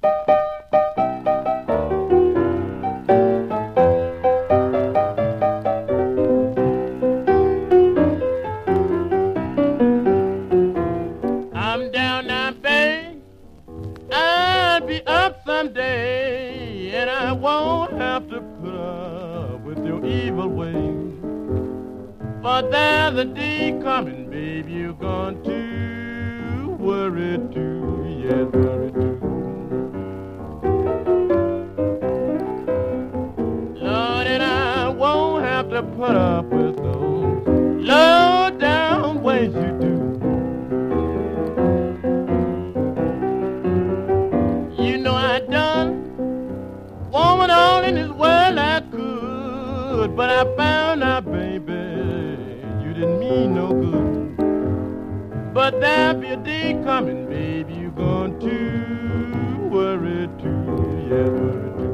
I'm down now, babe. I'll be up someday, and I won't have to put up with your evil ways. For there's a day coming, babe, you're going to worry too, yes, worry too. Lord, and I won't have to put up with those low down ways you do. You know I done woman all in this world I could, but I found out, baby, you didn't mean no good. But there'll be a day coming, baby, you're going to worry too, yeah, worry too.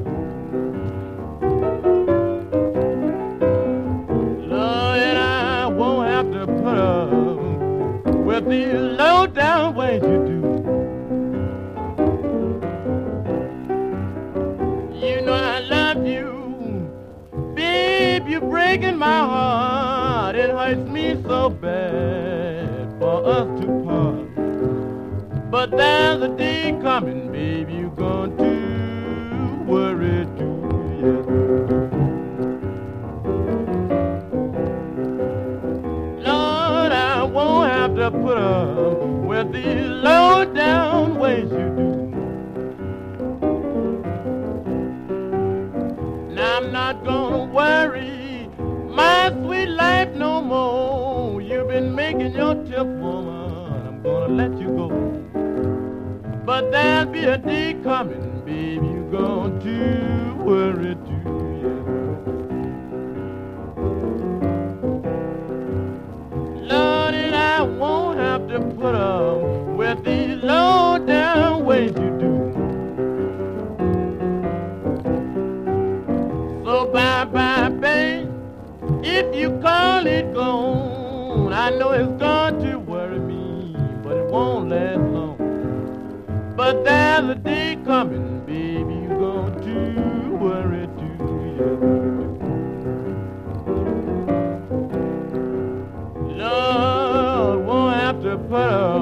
Lord, and I won't have to put up with these low down ways you do. You know I love you, babe, you're breaking my heart. It hurts me so bad for us to part. But there's a day coming, babe, you're going to worry too, yes. Lord, I won't have to put up with these low down ways you do. I'm not gonna worry my sweet life no more. You've been making your tip, woman. I'm gonna let you go. But there'll be a day coming, baby, you're going to worry too, yeah. Lord, and I won't have to put up with these low down ways you do. So bye-bye, babe, if you call it gone, I know it's going to worry me, but it won't last long. But there's a day coming, baby, you're going to worry too, yeah. Lord, won't have to put up